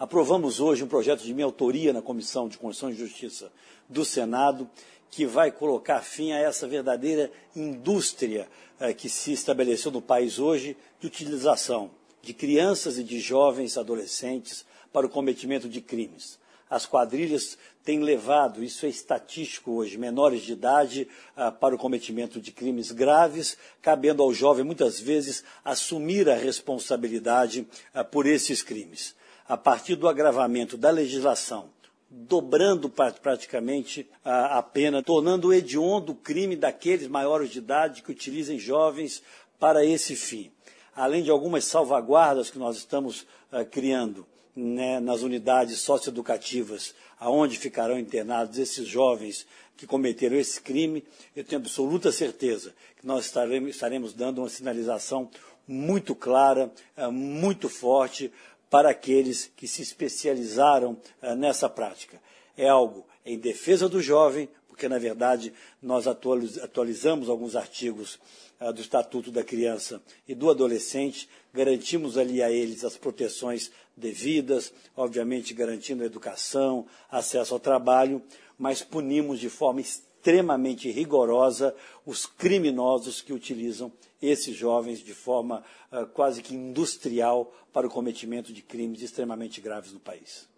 Aprovamos hoje um projeto de minha autoria na Comissão de Constituição e Justiça do Senado, que vai colocar fim a essa verdadeira indústria que se estabeleceu no país hoje de utilização de crianças e de jovens adolescentes para o cometimento de crimes. As quadrilhas têm levado, isso é estatístico hoje, menores de idade para o cometimento de crimes graves, cabendo ao jovem, muitas vezes, assumir a responsabilidade por esses crimes. A partir do agravamento da legislação, dobrando praticamente a pena, tornando hediondo o crime daqueles maiores de idade que utilizem jovens para esse fim. Além de algumas salvaguardas que nós estamos criando, nas unidades socioeducativas, aonde ficarão internados esses jovens que cometeram esse crime, eu tenho absoluta certeza que nós estaremos dando uma sinalização muito clara, muito forte para aqueles que se especializaram nessa prática. É algo em defesa do jovem, porque, na verdade, nós atualizamos alguns artigos do Estatuto da Criança e do Adolescente, garantimos ali a eles as proteções devidas, obviamente garantindo a educação, acesso ao trabalho, mas punimos de forma extremamente rigorosa os criminosos que utilizam esses jovens de forma quase que industrial para o cometimento de crimes extremamente graves no país.